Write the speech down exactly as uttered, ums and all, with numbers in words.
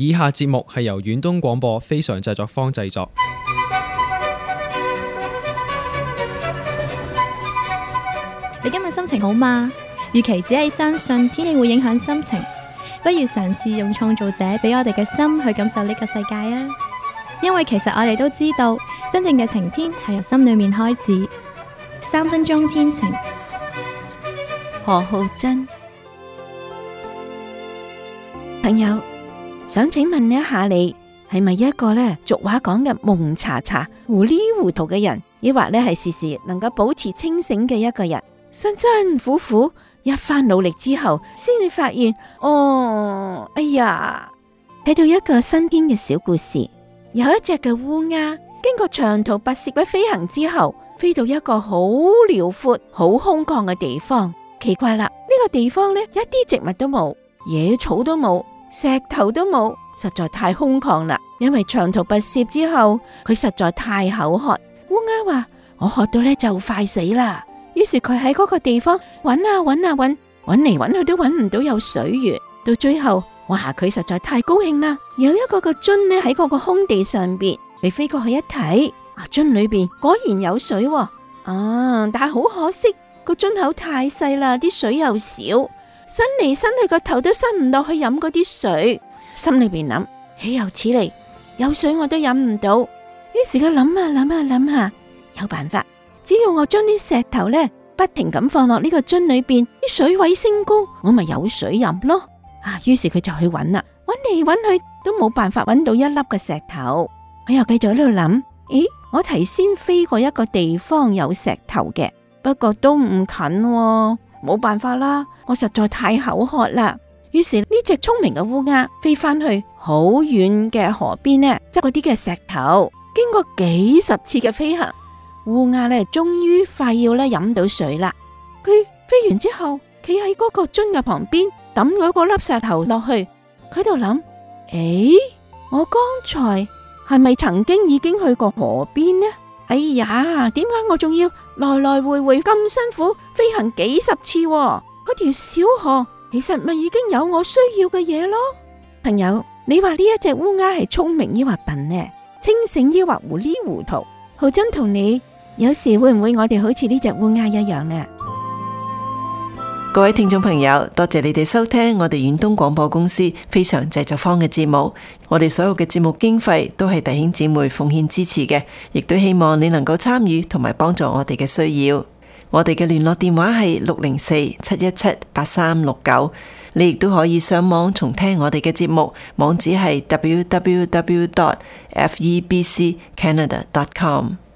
以下節目係由遠東廣播非常製作坊製作。 你今日心情好嗎？與其只係相信天氣會影響心情，不如嘗試用創造者俾我哋嘅心去感受呢個世界啊！因為其實我哋都知道，真正嘅晴天係由心裏面開始。三分鐘天晴， 何浩珍朋友，想請問一下你係咪一個呢俗話講嘅蒙查查、糊裡糊塗嘅人，抑或呢係時時能夠保持清醒嘅一個人？辛辛苦苦一番努力之後，先至發現哦，哎呀，睇到一個身邊嘅小故事，有一隻嘅烏鴉經過長途跋涉嘅飛行之後，飛到一個好遼闊、好空曠嘅地方。奇怪啦，呢個地方呢，一啲植物都冇，野草都冇，石頭都冇，實在太空曠啦。因為長途跋涉之後，佢實在太口渴。烏鴉話：我渴到呢就快死啦。於是佢喺嗰個地方揾啊揾啊揾，揾嚟揾去都揾唔到有水源。到最後，哇！佢實在太高興啦，有一個個樽呢喺嗰個空地上邊，你飛過去一睇，啊樽裏邊果然有水喎。啊！但係好可惜，個樽口太細啦，啲水又少，伸嚟伸去個頭都伸唔落去飲嗰啲水。心裏邊諗：豈有此理，有水我都飲唔到。於是佢諗下諗下諗下，有辦法。只要我將啲石頭呢不停咁放落呢個樽裏邊，啲水位升高，我咪有水飲咯。啊，於是佢就去揾啦，揾嚟揾去都冇辦法揾到一粒嘅石頭。佢又繼續喺度諗：咦，我提先飛過一個地方有石頭嘅，不過都唔近喎，冇辦法啦，我實在太口渴啦。於是呢隻聰明嘅烏鴉飛翻去好遠嘅河邊呢，執嗰啲嘅石頭，經過幾十次嘅飛行。烏鴉咧，終於快要咧飲到水啦。佢飛完之後，企喺嗰個樽嘅旁邊，抌咗個粒石頭落去。佢度諗：誒，我剛才係咪曾經已經去過河邊呢？哎呀，點解我仲要來來回回咁辛苦飛行幾十次？嗰條小河其實咪已經有我需要嘅嘢咯。朋友，你話呢一隻烏鴉係聰明抑或笨呢？清醒抑或糊裡糊塗？浩珍同你。有時會唔會我哋好似呢隻烏鴉一樣呢？ 各位聽眾朋友，多謝你哋收聽我哋遠東廣播公司非常製作坊嘅節目。我哋所有嘅節目經費都係弟兄姊妹奉獻支持嘅，亦都希望你能夠參與同埋幫助我哋嘅需要。我哋嘅聯絡電話係六零四七一七八三六九。你亦都可以上網重聽我哋嘅節目，網址係 double-u double-u double-u dot f e b c canada dot com。